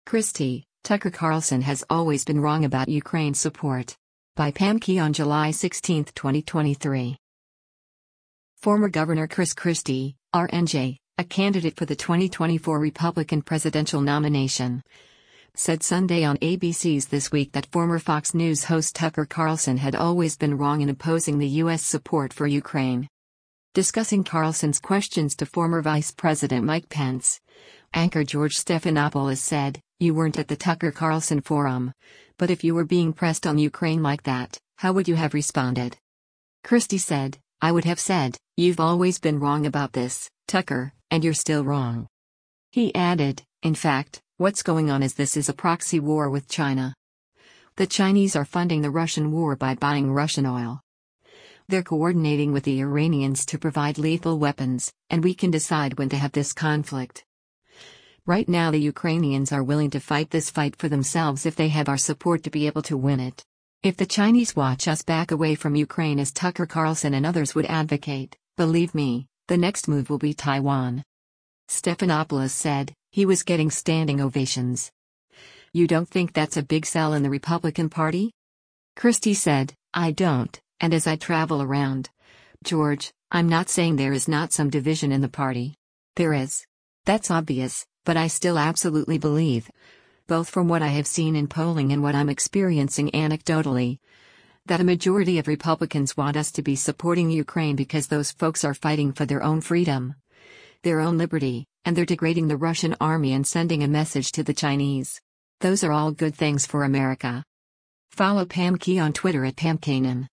Christie, Tucker Carlson has always been wrong about Ukraine support. By Pam Key on July 16, 2023. Former Governor Chris Christie, RNJ, a candidate for the 2024 Republican presidential nomination, said Sunday on ABC's This Week that former Fox News host Tucker Carlson had always been wrong in opposing the U.S. support for Ukraine. Discussing Carlson's questions to former Vice President Mike Pence, anchor George Stephanopoulos said, "You weren't at the Tucker Carlson forum. But if you were being pressed on Ukraine like that, how would you have responded?" Christie said, "I would have said, 'You've always been wrong about this, Tucker, and you're still wrong.'" He added, "In fact, what's going on is this is a proxy war with China. The Chinese are funding the Russian war by buying Russian oil. They're coordinating with the Iranians to provide lethal weapons, and we can decide when to have this conflict. Right now the Ukrainians are willing to fight this fight for themselves if they have our support to be able to win it. If the Chinese watch us back away from Ukraine as Tucker Carlson and others would advocate, believe me, the next move will be Taiwan." Stephanopoulos said, he was getting standing ovations. "You don't think that's a big sell in the Republican Party?" Christie said, "I don't, and as I travel around, George, I'm not saying there is not some division in the party. There is. That's obvious, but I still absolutely believe, both from what I have seen in polling and what I'm experiencing anecdotally, that a majority of Republicans want us to be supporting Ukraine because those folks are fighting for their own freedom, their own liberty, and they're degrading the Russian army and sending a message to the Chinese. Those are all good things for America." Follow Pam Key on Twitter at PamKanan.